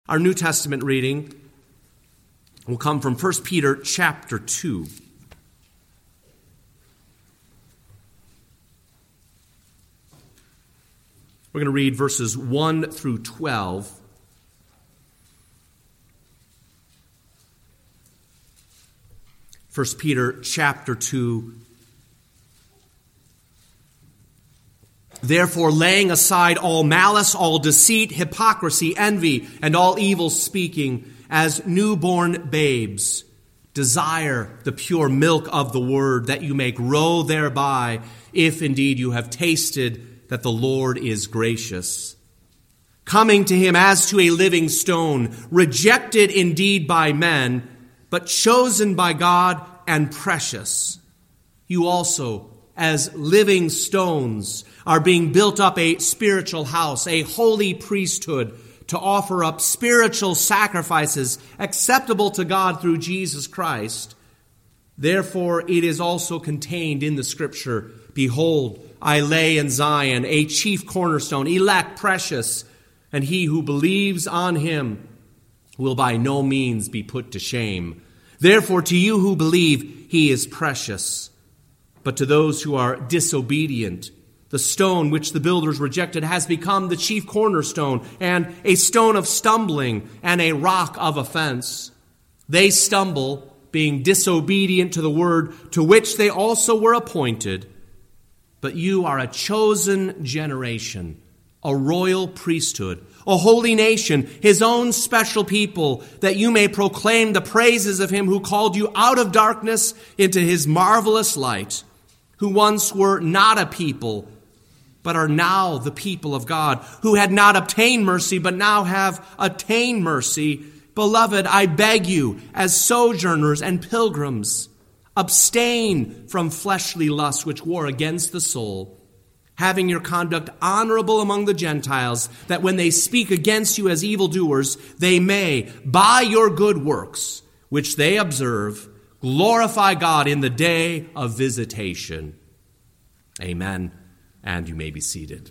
Our New Testament reading will come from 1 Peter chapter 2. We're going to read verses 1 through 12. First Peter chapter 2. Therefore, laying aside all malice, all deceit, hypocrisy, envy, and all evil speaking, as newborn babes, desire the pure milk of the word, that you may grow thereby, if indeed you have tasted that the Lord is gracious. Coming to him as to a living stone, rejected indeed by men, but chosen by God and precious. You also, as living stones, are being built up a spiritual house, a holy priesthood, to offer up spiritual sacrifices acceptable to God through Jesus Christ. Therefore, it is also contained in the Scripture, Behold, I lay in Zion a chief cornerstone, elect, precious, and he who believes on him will by no means be put to shame. Therefore, to you who believe, he is precious. But to those who are disobedient, the stone which the builders rejected has become the chief cornerstone, and a stone of stumbling and a rock of offense. They stumble, being disobedient to the word to which they also were appointed. But you are a chosen generation, a royal priesthood, a holy nation, his own special people, that you may proclaim the praises of him who called you out of darkness into his marvelous light, who once were not a people, but are now the people of God, who had not obtained mercy, but now have attained mercy. Beloved, I beg you, as sojourners and pilgrims, abstain from fleshly lusts which war against the soul, having your conduct honorable among the Gentiles, that when they speak against you as evildoers, they may, by your good works, which they observe, glorify God in the day of visitation. Amen. And you may be seated.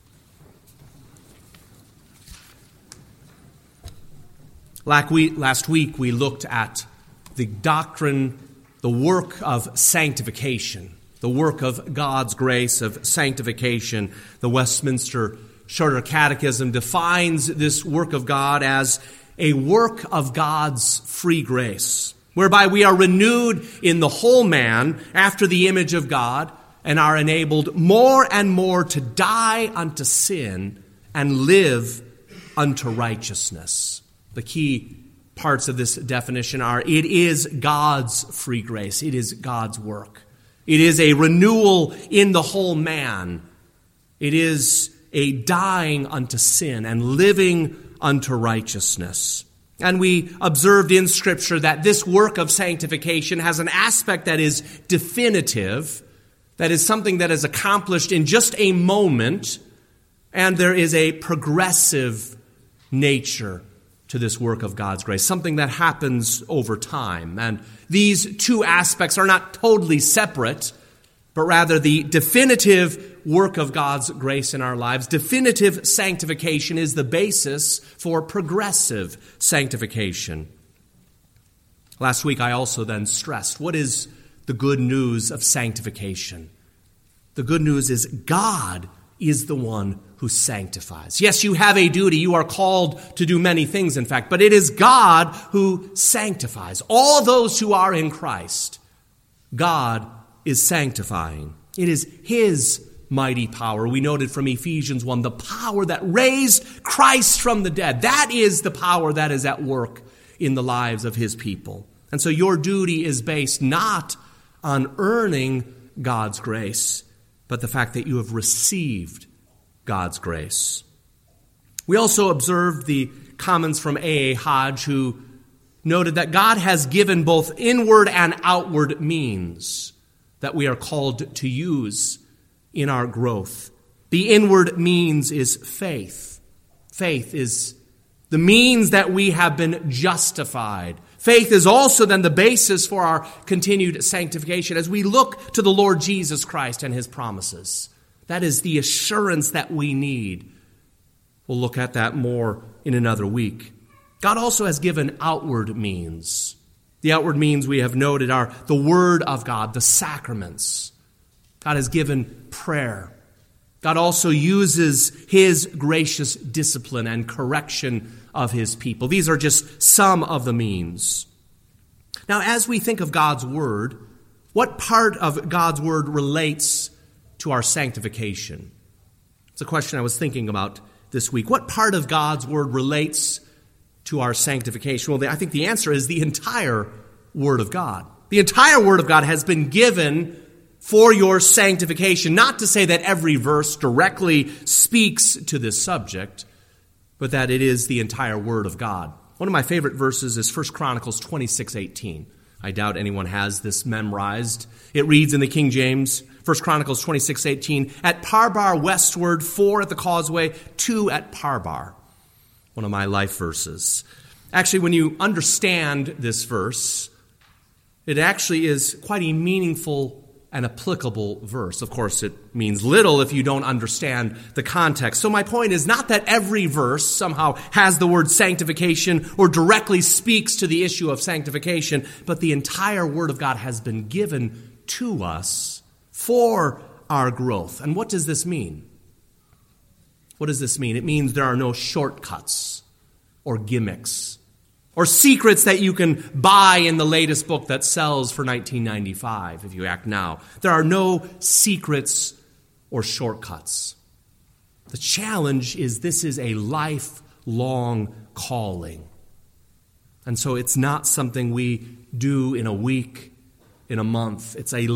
Last week we looked at the doctrine, the work of sanctification, the work of God's grace of sanctification. The Westminster Shorter Catechism defines this work of God as a work of God's free grace, whereby we are renewed in the whole man after the image of God, and are enabled more and more to die unto sin and live unto righteousness. The key parts of this definition are: it is God's free grace. It is God's work. It is a renewal in the whole man. It is a dying unto sin and living unto righteousness. And we observed in Scripture that this work of sanctification has an aspect that is definitive, that is something that is accomplished in just a moment, and there is a progressive nature to this work of God's grace, something that happens over time. And these two aspects are not totally separate, but rather the definitive work of God's grace in our lives, definitive sanctification, is the basis for progressive sanctification. Last week I also then stressed, what is the good news of sanctification? The good news is God is the one who sanctifies. Yes, you have a duty. You are called to do many things, in fact, but it is God who sanctifies. All those who are in Christ, God is sanctifying. It is his mighty power. We noted from Ephesians 1, the power that raised Christ from the dead. That is the power that is at work in the lives of his people. And so your duty is based not on earning God's grace, but the fact that you have received God's grace. We also observed the comments from A.A. Hodge, who noted that God has given both inward and outward means that we are called to use in our growth. The inward means is faith. Faith is the means that we have been justified. Faith is also then the basis for our continued sanctification as we look to the Lord Jesus Christ and his promises. That is the assurance that we need. We'll look at that more in another week. God also has given outward means. The outward means we have noted are the Word of God, the sacraments. God has given prayer. God also uses His gracious discipline and correction of His people. These are just some of the means. Now, as we think of God's Word, what part of God's Word relates to our sanctification? It's a question I was thinking about this week. What part of God's Word relates to our sanctification? Well, I think the answer is the entire Word of God. The entire Word of God has been given for your sanctification. Not to say that every verse directly speaks to this subject, but that it is the entire Word of God. One of my favorite verses is 1 Chronicles 26:18. I doubt anyone has this memorized. It reads in the King James, 1 Chronicles 26:18, "At Parbar westward, 4 at the causeway, 2 at Parbar." One of my life verses. Actually, when you understand this verse, it actually is quite a meaningful and applicable verse. Of course, it means little if you don't understand the context. So my point is not that every verse somehow has the word sanctification or directly speaks to the issue of sanctification, but the entire Word of God has been given to us for our growth. And what does this mean? What does this mean? It means there are no shortcuts or gimmicks or secrets that you can buy in the latest book that sells for $19.95 if you act now. There are no secrets or shortcuts. The challenge is this is a lifelong calling. And so it's not something we do in a week, in a month. It's a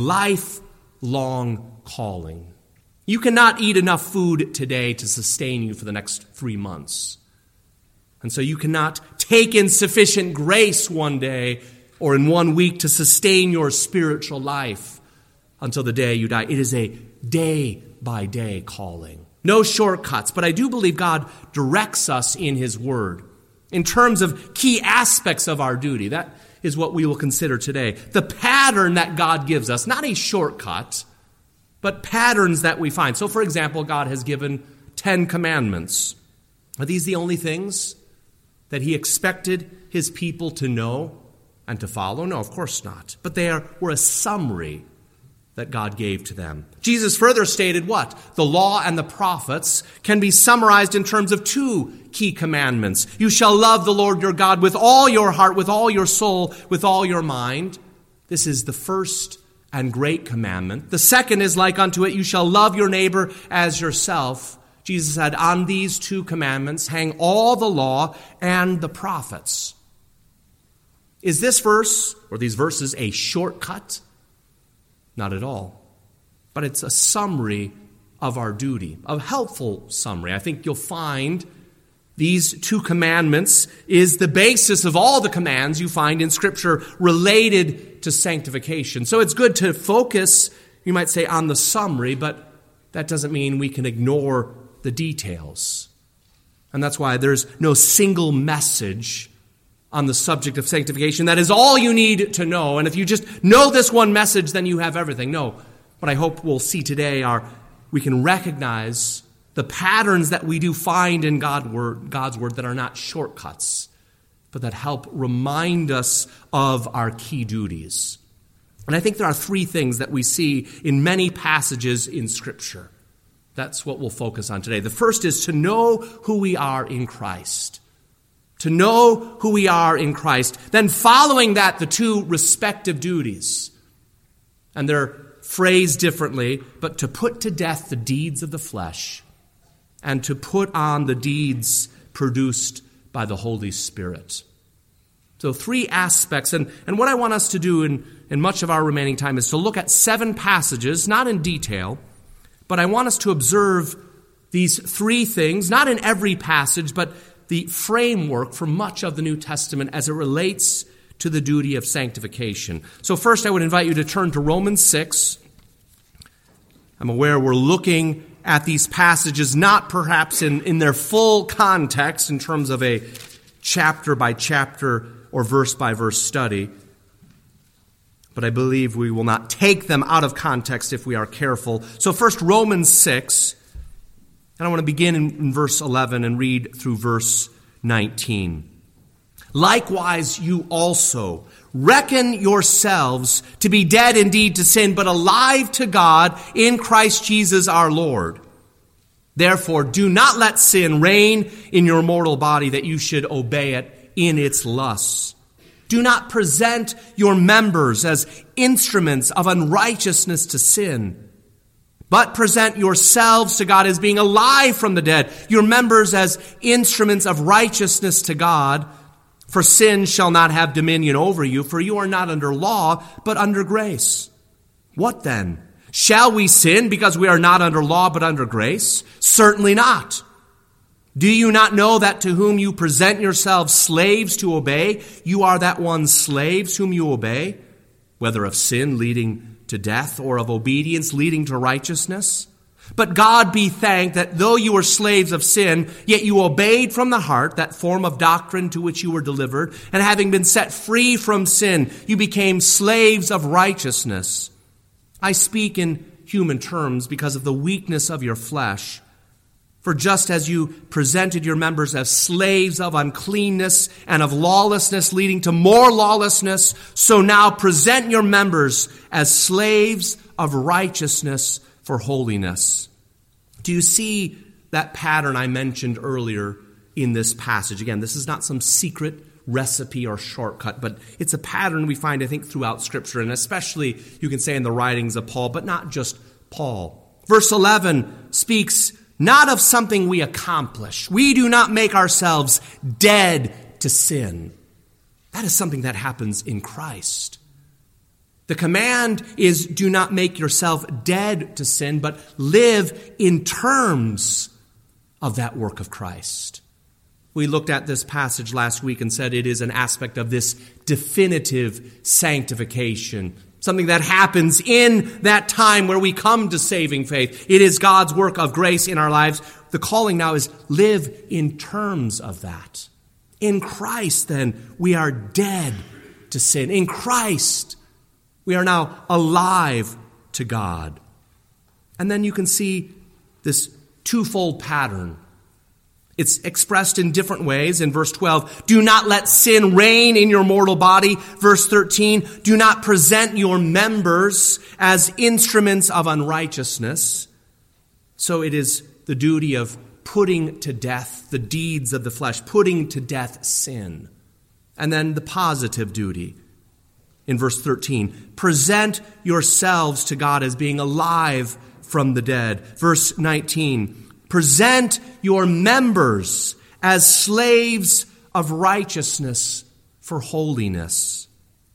lifelong calling. You cannot eat enough food today to sustain you for the next 3 months. And so you cannot take in sufficient grace one day or in 1 week to sustain your spiritual life until the day you die. It is a day-by-day calling. No shortcuts, but I do believe God directs us in His Word in terms of key aspects of our duty. That is what we will consider today. The pattern that God gives us, not a shortcut, but patterns that we find. So, for example, God has given 10 commandments. Are these the only things that He expected His people to know and to follow? No, of course not. But they were a summary that God gave to them. Jesus further stated what? The law and the prophets can be summarized in terms of 2 key commandments. You shall love the Lord your God with all your heart, with all your soul, with all your mind. This is the first and great commandment. The second is like unto it, you shall love your neighbor as yourself. Jesus said, on these 2 commandments hang all the law and the prophets. Is this verse, or these verses, a shortcut? Not at all. But it's a summary of our duty, a helpful summary. I think you'll find these 2 commandments is the basis of all the commands you find in Scripture related to sanctification. So it's good to focus, you might say, on the summary, but that doesn't mean we can ignore the details. And that's why there's no single message on the subject of sanctification. That is all you need to know. And if you just know this one message, then you have everything. No. What I hope we'll see today are we can recognize the patterns that we do find in God's Word that are not shortcuts, but that help remind us of our key duties. And I think there are 3 things that we see in many passages in Scripture. That's what we'll focus on today. The first is to know who we are in Christ. To know who we are in Christ. Then following that, the 2 respective duties. And they're phrased differently, but to put to death the deeds of the flesh and to put on the deeds produced by the Holy Spirit. So 3 aspects. And what I want us to do in much of our remaining time is to look at 7 passages, not in detail, but I want us to observe these 3 things, not in every passage, but the framework for much of the New Testament as it relates to the duty of sanctification. So first I would invite you to turn to Romans 6. I'm aware we're looking at these passages not perhaps in their full context in terms of a chapter by chapter or verse by verse study, but I believe we will not take them out of context if we are careful. So first, Romans 6, and I want to begin in verse 11 and read through verse 19. Likewise, you also reckon yourselves to be dead indeed to sin, but alive to God in Christ Jesus our Lord. Therefore, do not let sin reign in your mortal body, that you should obey it in its lusts. Do not present your members as instruments of unrighteousness to sin, but present yourselves to God as being alive from the dead, your members as instruments of righteousness to God. For sin shall not have dominion over you, for you are not under law, but under grace. What then? Shall we sin because we are not under law, but under grace? Certainly not. Do you not know that to whom you present yourselves slaves to obey, you are that one's slaves whom you obey, whether of sin leading to death or of obedience leading to righteousness? But God be thanked that though you were slaves of sin, yet you obeyed from the heart that form of doctrine to which you were delivered, and having been set free from sin, you became slaves of righteousness. I speak in human terms because of the weakness of your flesh. For just as you presented your members as slaves of uncleanness and of lawlessness leading to more lawlessness, so now present your members as slaves of righteousness for holiness. Do you see that pattern I mentioned earlier in this passage? Again, this is not some secret recipe or shortcut, but it's a pattern we find, I think, throughout Scripture, and especially, you can say, in the writings of Paul, but not just Paul. Verse 11 speaks not of something we accomplish. We do not make ourselves dead to sin. That is something that happens in Christ. The command is, do not make yourself dead to sin, but live in terms of that work of Christ. We looked at this passage last week and said it is an aspect of this definitive sanctification, something that happens in that time where we come to saving faith. It is God's work of grace in our lives. The calling now is live in terms of that. In Christ, then, we are dead to sin. In Christ, we are now alive to God. And then you can see this twofold pattern. It's expressed in different ways. In verse 12, do not let sin reign in your mortal body. Verse 13, do not present your members as instruments of unrighteousness. So it is the duty of putting to death the deeds of the flesh, putting to death sin. And then the positive duty. In verse 13, present yourselves to God as being alive from the dead. Verse 19, present your members as slaves of righteousness for holiness.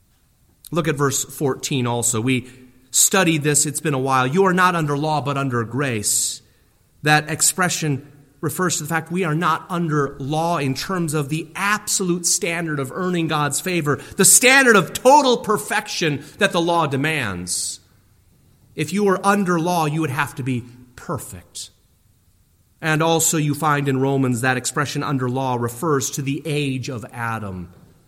Look at verse 14 also. We studied this, it's been a while. You are not under law, but under grace. That expression refers to the fact we are not under law in terms of the absolute standard of earning God's favor, the standard of total perfection that the law demands. If you were under law, you would have to be perfect. And also you find in Romans that expression under law refers to the age of Adam.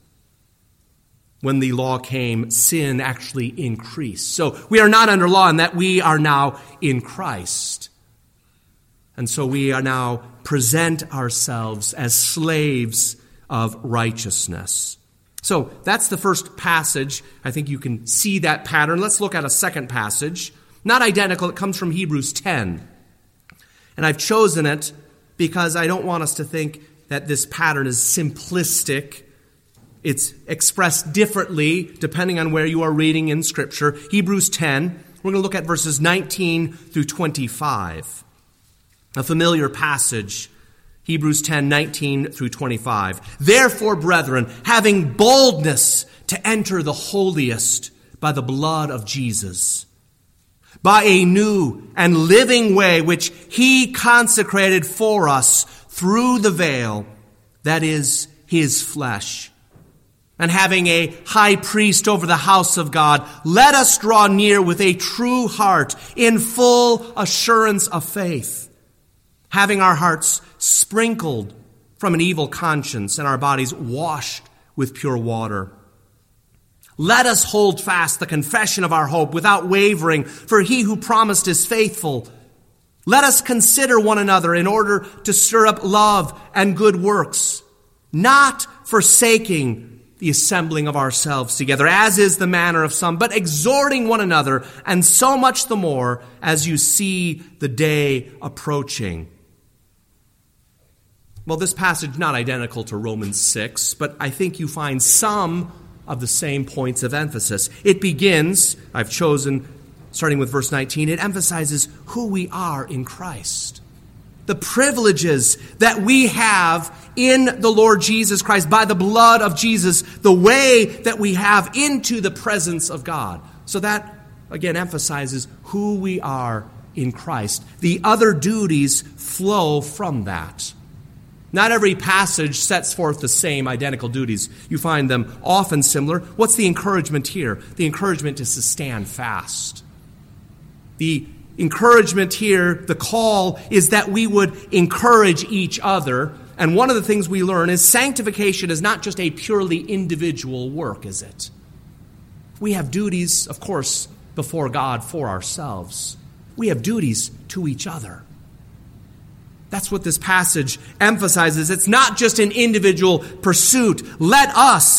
When the law came, sin actually increased. So we are not under law in that we are now in Christ. And so we are now present ourselves as slaves of righteousness. So that's the first passage. I think you can see that pattern. Let's look at a second passage. Not identical. It comes from Hebrews 10. And I've chosen it because I don't want us to think that this pattern is simplistic. It's expressed differently depending on where you are reading in Scripture. Hebrews 10, we're going to look at verses 19 through 25. A familiar passage, Hebrews 10, 19 through 25. Therefore, brethren, having boldness to enter the holiest by the blood of Jesus, by a new and living way which he consecrated for us through the veil, that is his flesh. And having a high priest over the house of God, let us draw near with a true heart in full assurance of faith, having our hearts sprinkled from an evil conscience and our bodies washed with pure water. Let us hold fast the confession of our hope without wavering, for he who promised is faithful. Let us consider one another in order to stir up love and good works, not forsaking the assembling of ourselves together, as is the manner of some, but exhorting one another, and so much the more as you see the day approaching. Well, this passage not identical to Romans 6, but I think you find some of the same points of emphasis. It begins, I've chosen, starting with verse 19, it emphasizes who we are in Christ. The privileges that we have in the Lord Jesus Christ by the blood of Jesus, the way that we have into the presence of God. So that, again, emphasizes who we are in Christ. The other duties flow from that. Not every passage sets forth the same identical duties. You find them often similar. What's the encouragement here? The encouragement is to stand fast. The encouragement here, the call, is that we would encourage each other. And one of the things we learn is sanctification is not just a purely individual work, is it? We have duties, of course, before God for ourselves. We have duties to each other. That's what this passage emphasizes. It's not just an individual pursuit. Let us.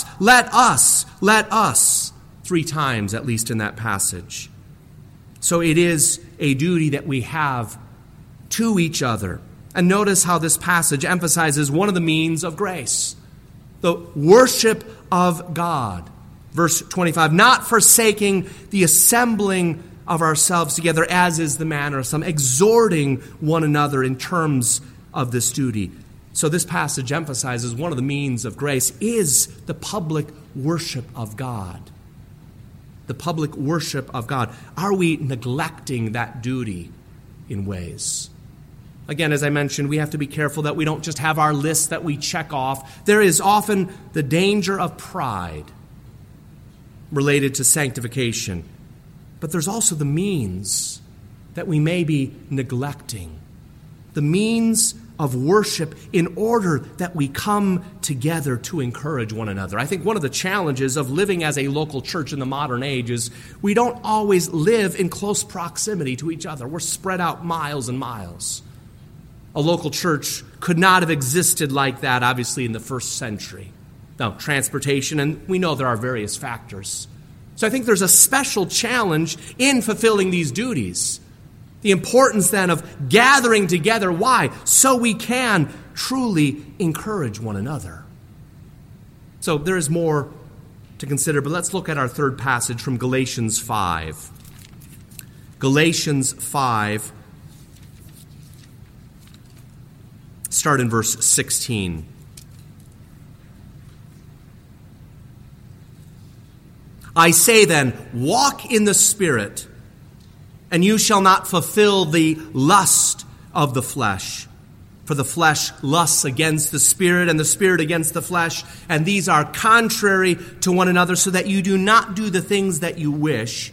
3 times, at least in that passage. So it is a duty that we have to each other. And notice how this passage emphasizes one of the means of grace, the worship of God. Verse 25, not forsaking the assembling of ourselves together, as is the manner of some, exhorting one another in terms of this duty. So this passage emphasizes one of the means of grace is the public worship of God. The public worship of God. Are we neglecting that duty in ways? Again, as I mentioned, we have to be careful that we don't just have our list that we check off. There is often the danger of pride related to sanctification. But there's also the means that we may be neglecting. The means of worship in order that we come together to encourage one another. I think one of the challenges of living as a local church in the modern age is we don't always live in close proximity to each other. We're spread out miles and miles. A local church could not have existed like that, obviously, in the first century. Now, transportation, and we know there are various factors. So I think there's a special challenge in fulfilling these duties. The importance then of gathering together. Why? So we can truly encourage one another. So there is more to consider, but let's look at our third passage from Galatians 5. Galatians 5, start in verse 16. I say then, walk in the Spirit, and you shall not fulfill the lust of the flesh. For the flesh lusts against the Spirit, and the Spirit against the flesh, and these are contrary to one another, so that you do not do the things that you wish.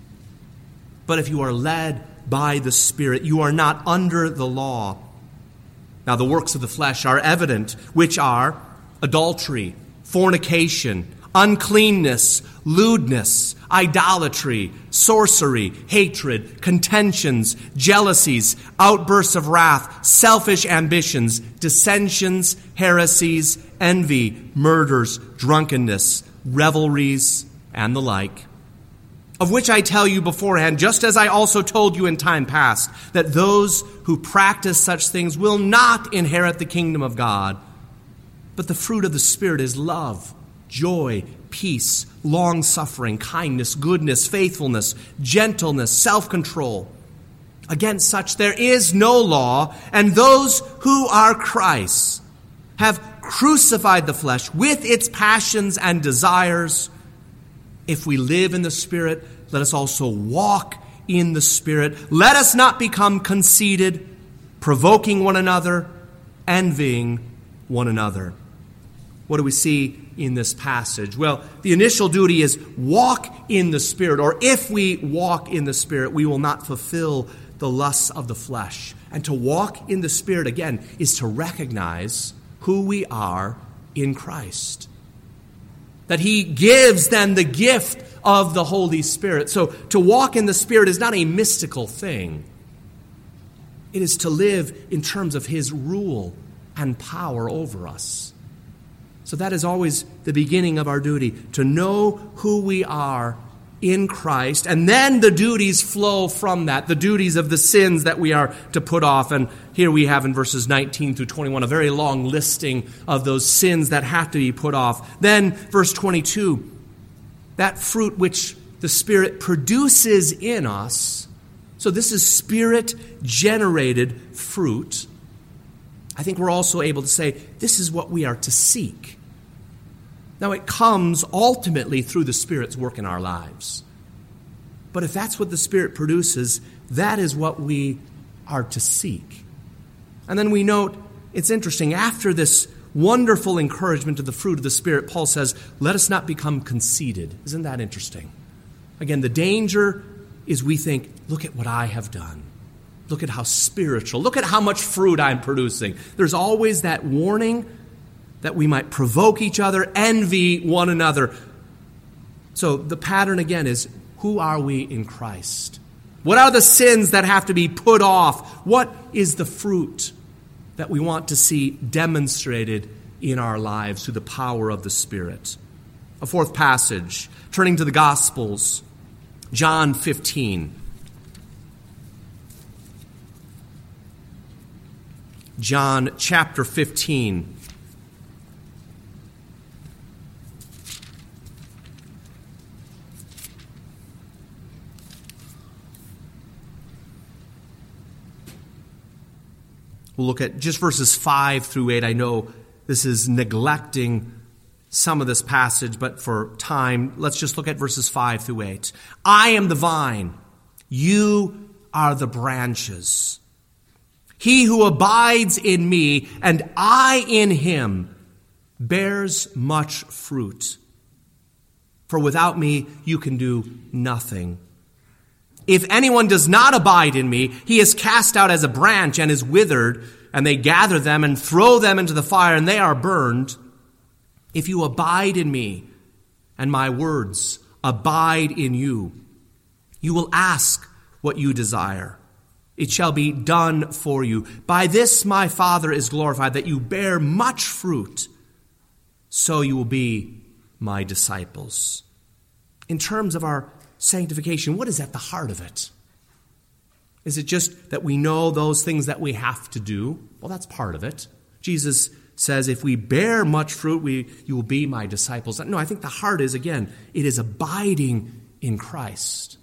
But if you are led by the Spirit, you are not under the law. Now the works of the flesh are evident, which are adultery, fornication, uncleanness, lewdness, idolatry, sorcery, hatred, contentions, jealousies, outbursts of wrath, selfish ambitions, dissensions, heresies, envy, murders, drunkenness, revelries, and the like. Of which I tell you beforehand, just as I also told you in time past, that those who practice such things will not inherit the kingdom of God. But the fruit of the Spirit is love, joy, peace, long-suffering, kindness, goodness, faithfulness, gentleness, self-control. Against such there is no law, and those who are Christ's have crucified the flesh with its passions and desires. If we live in the Spirit, let us also walk in the Spirit. Let us not become conceited, provoking one another, envying one another. What do we see in this passage? Well, the initial duty is walk in the Spirit, or if we walk in the Spirit, we will not fulfill the lusts of the flesh. And to walk in the Spirit, again, is to recognize who we are in Christ. That He gives then the gift of the Holy Spirit. So to walk in the Spirit is not a mystical thing. It is to live in terms of His rule and power over us. So that is always the beginning of our duty, to know who we are in Christ, and then the duties flow from that, the duties of the sins that we are to put off. And here we have in verses 19 through 21 a very long listing of those sins that have to be put off. Then verse 22, that fruit which the Spirit produces in us. So this is Spirit-generated fruit. I think we're also able to say this is what we are to seek. Now, it comes ultimately through the Spirit's work in our lives. But if that's what the Spirit produces, that is what we are to seek. And then we note, it's interesting, after this wonderful encouragement of the fruit of the Spirit, Paul says, let us not become conceited. Isn't that interesting? Again, the danger is we think, look at what I have done. Look at how spiritual. Look at how much fruit I'm producing. There's always that warning that we might provoke each other, envy one another. So the pattern again is, who are we in Christ? What are the sins that have to be put off? What is the fruit that we want to see demonstrated in our lives through the power of the Spirit? A fourth passage, turning to the Gospels, John 15. John chapter 15. We'll look at just verses 5 through 8. I know this is neglecting some of this passage, but for time, let's just look at verses 5 through 8. I am the vine, you are the branches. He who abides in me and I in him bears much fruit. For without me you can do nothing. If anyone does not abide in me, he is cast out as a branch and is withered, and they gather them and throw them into the fire, and they are burned. If you abide in me, and my words abide in you, you will ask what you desire. It shall be done for you. By this my Father is glorified, that you bear much fruit, so you will be my disciples. In terms of our sanctification, what is at the heart of it? Is it just that we know those things that we have to do? Well, that's part of it. Jesus says, if we bear much fruit, you will be my disciples. No, I think the heart is, again, it is abiding in Christ.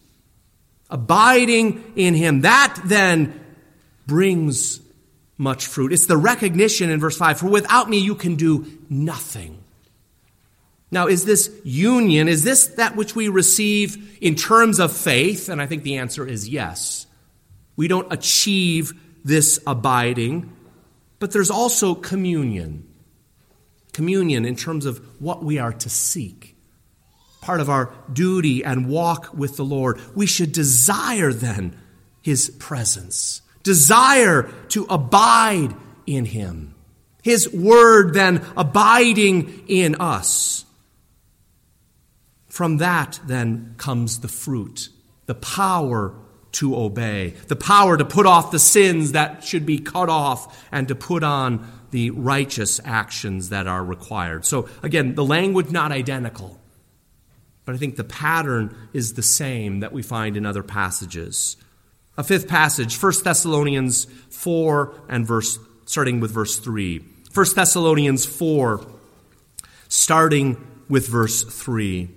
Abiding in him. That then brings much fruit. It's the recognition in verse 5, for without me you can do nothing. Now, is this union, is this that which we receive in terms of faith? And I think the answer is yes. We don't achieve this abiding, but there's also communion. Communion in terms of what we are to seek. Part of our duty and walk with the Lord. We should desire then his presence. Desire to abide in him. His word then abiding in us. From that, then, comes the fruit, the power to obey, the power to put off the sins that should be cut off and to put on the righteous actions that are required. So, again, the language not identical, but I think the pattern is the same that we find in other passages. A fifth passage, 1 Thessalonians 4, and starting with verse 3. 1 Thessalonians 4, starting with verse 3.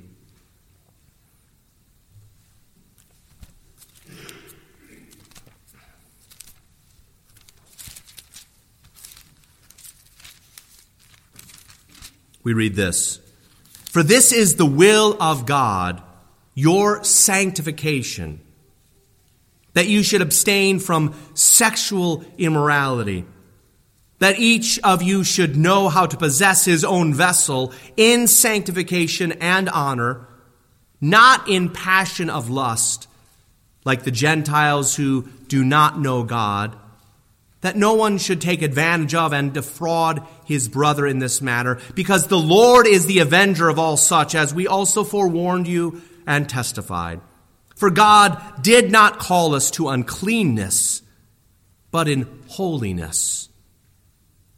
We read this. For this is the will of God, your sanctification, that you should abstain from sexual immorality, that each of you should know how to possess his own vessel in sanctification and honor, not in passion of lust, like the Gentiles who do not know God, that no one should take advantage of and defraud his brother in this matter, because the Lord is the avenger of all such, as we also forewarned you and testified. For God did not call us to uncleanness, but in holiness.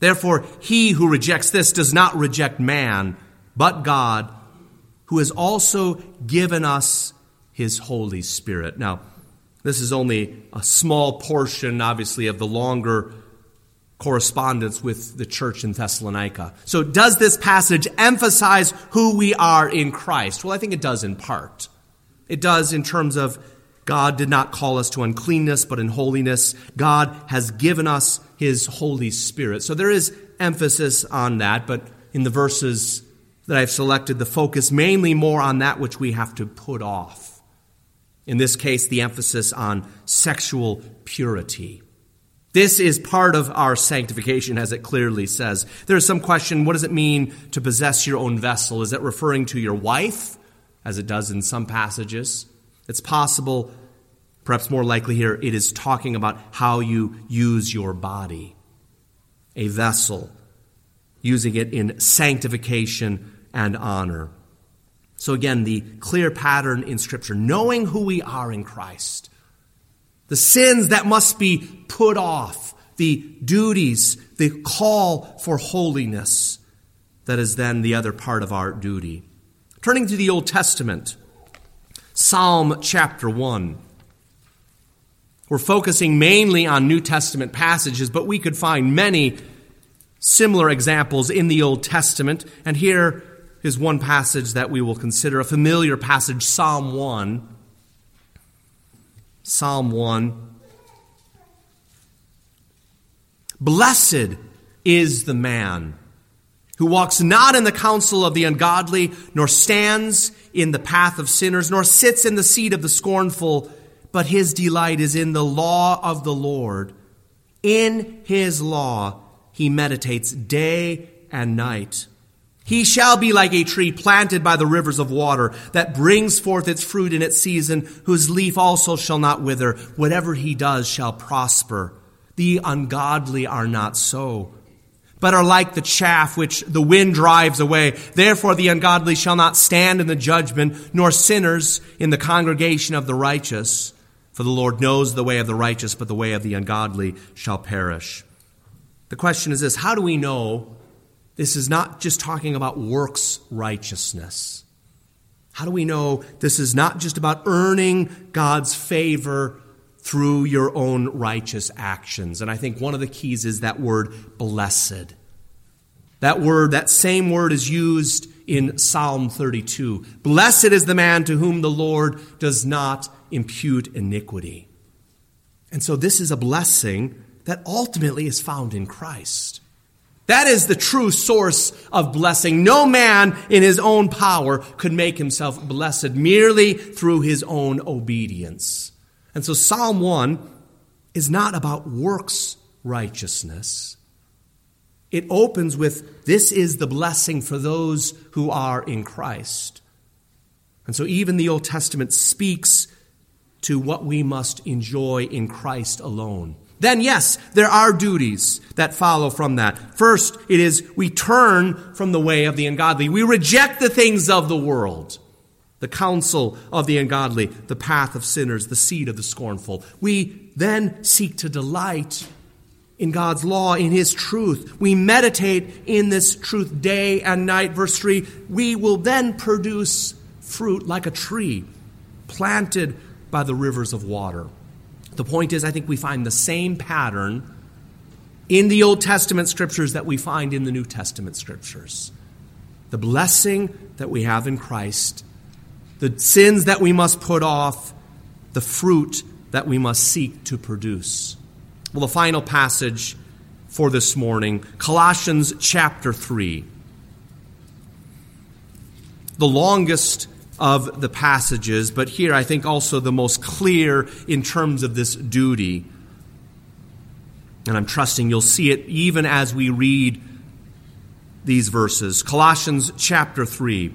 Therefore, he who rejects this does not reject man, but God, who has also given us his Holy Spirit. Now, this is only a small portion, obviously, of the longer correspondence with the church in Thessalonica. So does this passage emphasize who we are in Christ? Well, I think it does in part. It does in terms of God did not call us to uncleanness, but in holiness. God has given us his Holy Spirit. So there is emphasis on that, but in the verses that I've selected, the focus mainly more on that which we have to put off. In this case, the emphasis on sexual purity. This is part of our sanctification, as it clearly says. There is some question, what does it mean to possess your own vessel? Is it referring to your wife, as it does in some passages? It's possible, perhaps more likely here, it is talking about how you use your body. A vessel, using it in sanctification and honor. So again, the clear pattern in Scripture, knowing who we are in Christ, the sins that must be put off, the duties, the call for holiness, that is then the other part of our duty. Turning to the Old Testament, Psalm chapter 1. We're focusing mainly on New Testament passages, but we could find many similar examples in the Old Testament. And here is one passage that we will consider, a familiar passage, Psalm 1. Psalm 1. Blessed is the man who walks not in the counsel of the ungodly, nor stands in the path of sinners, nor sits in the seat of the scornful, but his delight is in the law of the Lord. In his law he meditates day and night. He shall be like a tree planted by the rivers of water, that brings forth its fruit in its season, whose leaf also shall not wither. Whatever he does shall prosper. The ungodly are not so, but are like the chaff which the wind drives away. Therefore the ungodly shall not stand in the judgment, nor sinners in the congregation of the righteous. For the Lord knows the way of the righteous, but the way of the ungodly shall perish. The question is this: how do we know this is not just talking about works righteousness? How do we know this is not just about earning God's favor through your own righteous actions? And I think one of the keys is that word, blessed. That word, that same word is used in Psalm 32. Blessed is the man to whom the Lord does not impute iniquity. And so this is a blessing that ultimately is found in Christ. That is the true source of blessing. No man in his own power could make himself blessed merely through his own obedience. And so Psalm 1 is not about works righteousness. It opens with, this is the blessing for those who are in Christ. And so even the Old Testament speaks to what we must enjoy in Christ alone. Then, yes, there are duties that follow from that. First, it is we turn from the way of the ungodly. We reject the things of the world, the counsel of the ungodly, the path of sinners, the seed of the scornful. We then seek to delight in God's law, in his truth. We meditate in this truth day and night. Verse 3, we will then produce fruit like a tree planted by the rivers of water. The point is, I think we find the same pattern in the Old Testament scriptures that we find in the New Testament scriptures. The blessing that we have in Christ, the sins that we must put off, the fruit that we must seek to produce. Well, the final passage for this morning, Colossians chapter 3. The longest of the passages, but here I think also the most clear in terms of this duty. And I'm trusting you'll see it even as we read these verses. Colossians chapter 3,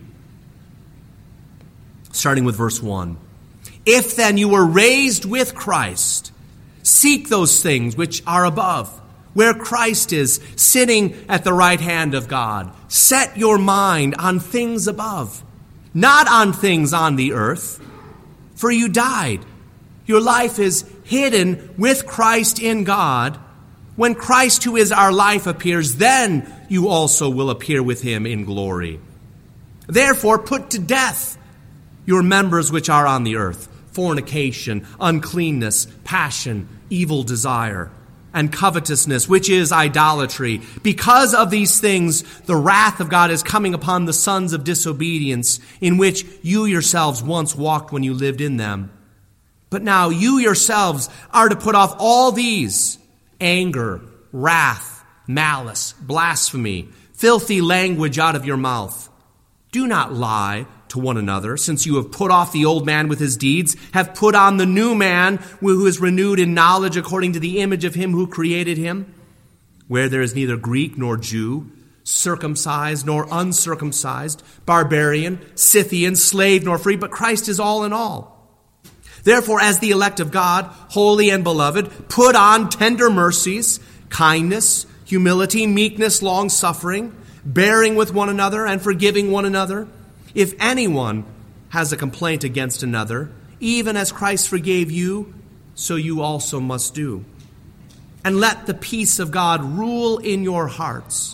starting with verse 1. If then you were raised with Christ, seek those things which are above, where Christ is, sitting at the right hand of God. Set your mind on things above, not on things on the earth, for you died. Your life is hidden with Christ in God. When Christ, who is our life, appears, then you also will appear with him in glory. Therefore, put to death your members which are on the earth: fornication, uncleanness, passion, evil desire, and covetousness, which is idolatry. Because of these things, the wrath of God is coming upon the sons of disobedience, in which you yourselves once walked when you lived in them. But now you yourselves are to put off all these: anger, wrath, malice, blasphemy, filthy language out of your mouth. Do not lie to one another, since you have put off the old man with his deeds, have put on the new man, who is renewed in knowledge according to the image of him who created him, where there is neither Greek nor Jew, circumcised nor uncircumcised, barbarian, Scythian, slave nor free, but Christ is all in all. Therefore, as the elect of God, holy and beloved, put on tender mercies, kindness, humility, meekness, long-suffering, bearing with one another and forgiving one another. If anyone has a complaint against another, even as Christ forgave you, so you also must do. And let the peace of God rule in your hearts.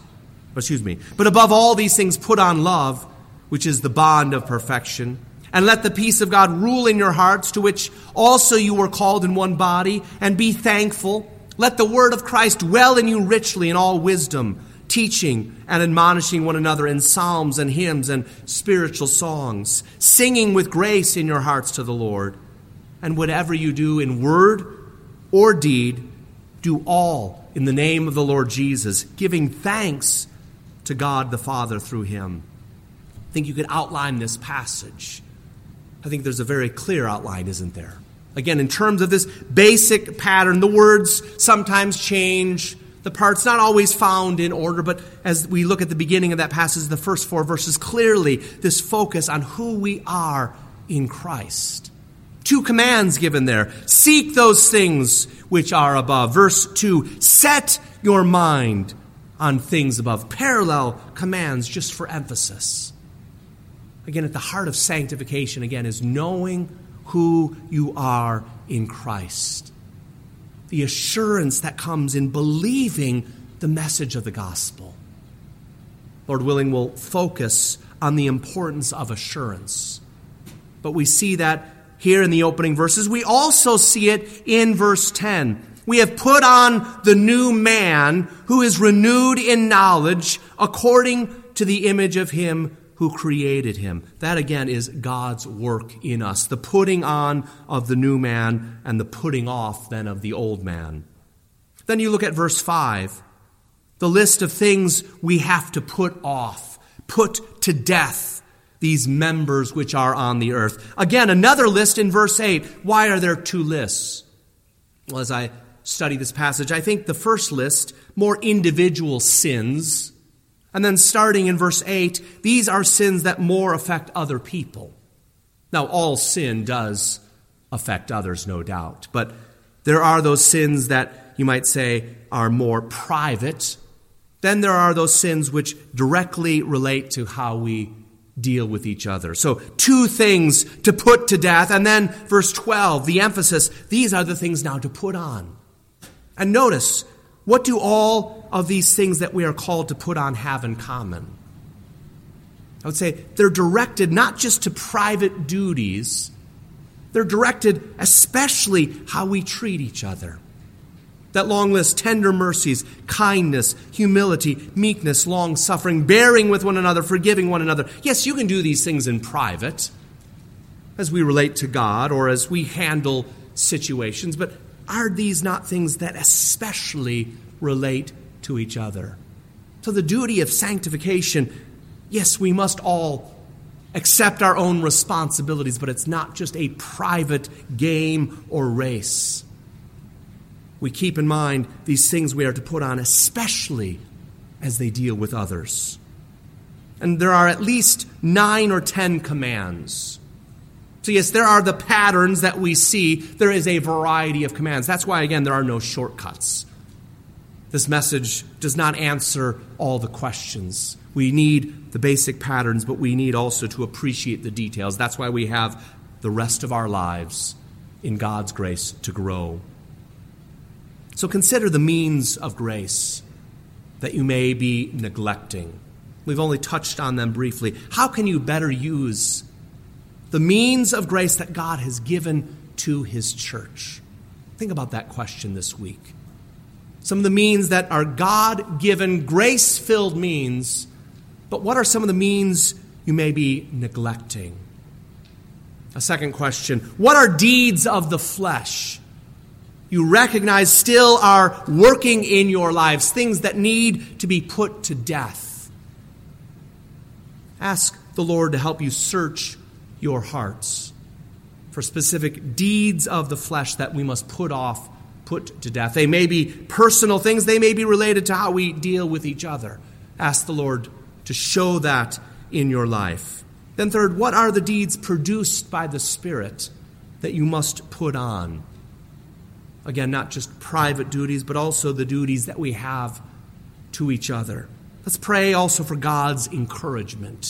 But above all these things, put on love, which is the bond of perfection. And let the peace of God rule in your hearts, to which also you were called in one body, and be thankful. Let the word of Christ dwell in you richly in all wisdom, teaching and admonishing one another in psalms and hymns and spiritual songs, singing with grace in your hearts to the Lord. And whatever you do in word or deed, do all in the name of the Lord Jesus, giving thanks to God the Father through him. I think you could outline this passage. I think there's a very clear outline, isn't there? Again, in terms of this basic pattern, the words sometimes change. The part's not always found in order, but as we look at the beginning of that passage, the first 4 verses, clearly this focus on who we are in Christ. 2 commands given there. Seek those things which are above. Verse 2, set your mind on things above. Parallel commands just for emphasis. Again, at the heart of sanctification, again, is knowing who you are in Christ. The assurance that comes in believing the message of the gospel. Lord willing, we'll focus on the importance of assurance. But we see that here in the opening verses. We also see it in verse 10. We have put on the new man who is renewed in knowledge according to the image of him who created him. That again is God's work in us. The putting on of the new man and the putting off then of the old man. Then you look at verse 5. The list of things we have to put off. Put to death these members which are on the earth. Again, another list in verse 8. Why are there 2 lists? Well, as I study this passage, I think the first list, more individual sins. And then starting in verse 8, these are sins that more affect other people. Now, all sin does affect others, no doubt. But there are those sins that you might say are more private. Then there are those sins which directly relate to how we deal with each other. So 2 things to put to death. And then verse 12, the emphasis, these are the things now to put on. And notice, what do all of these things that we are called to put on have in common? I would say they're directed not just to private duties, they're directed especially how we treat each other. That long list: tender mercies, kindness, humility, meekness, long-suffering, bearing with one another, forgiving one another. Yes, you can do these things in private as we relate to God or as we handle situations, but are these not things that especially relate to each other? So the duty of sanctification, yes, we must all accept our own responsibilities, but it's not just a private game or race. We keep in mind these things we are to put on, especially as they deal with others. And there are at least 9 or 10 commands. So yes, there are the patterns that we see. There is a variety of commands. That's why, again, there are no shortcuts. This message does not answer all the questions. We need the basic patterns, but we need also to appreciate the details. That's why we have the rest of our lives in God's grace to grow. So consider the means of grace that you may be neglecting. We've only touched on them briefly. How can you better use the means of grace that God has given to his church? Think about that question this week. Some of the means that are God-given, grace-filled means, but what are some of the means you may be neglecting? A second question, what are deeds of the flesh you recognize still are working in your lives, things that need to be put to death? Ask the Lord to help you search your hearts for specific deeds of the flesh that we must put to death. They may be personal things. They may be related to how we deal with each other. Ask the Lord to show that in your life. Then third, what are the deeds produced by the Spirit that you must put on? Again, not just private duties, but also the duties that we have to each other. Let's pray also for God's encouragement,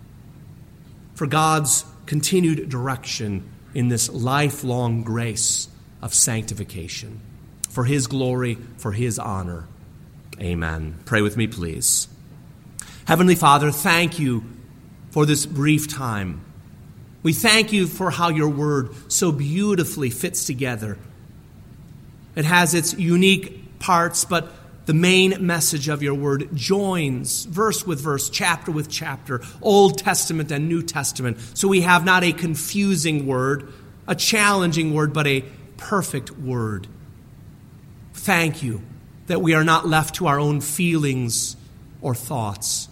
for God's continued direction in this lifelong grace of sanctification, for his glory, for his honor. Amen. Pray with me, please. Heavenly Father, thank you for this brief time. We thank you for how your word so beautifully fits together. It has its unique parts, but the main message of your word joins verse with verse, chapter with chapter, Old Testament and New Testament. So we have not a confusing word, a challenging word, but a perfect word. Thank you that we are not left to our own feelings or thoughts.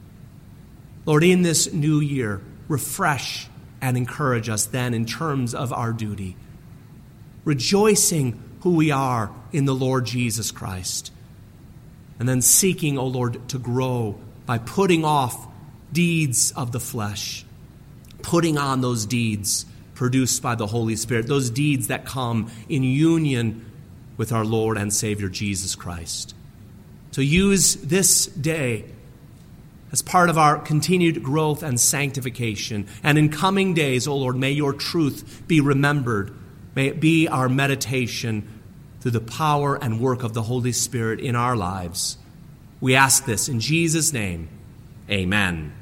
Lord, in this new year, refresh and encourage us then in terms of our duty, rejoicing who we are in the Lord Jesus Christ, and then seeking, O Lord, to grow by putting off deeds of the flesh, putting on those deeds produced by the Holy Spirit, those deeds that come in union with our Lord and Savior Jesus Christ. So use this day as part of our continued growth and sanctification. And in coming days, O Lord, may your truth be remembered. May it be our meditation through the power and work of the Holy Spirit in our lives. We ask this in Jesus' name. Amen.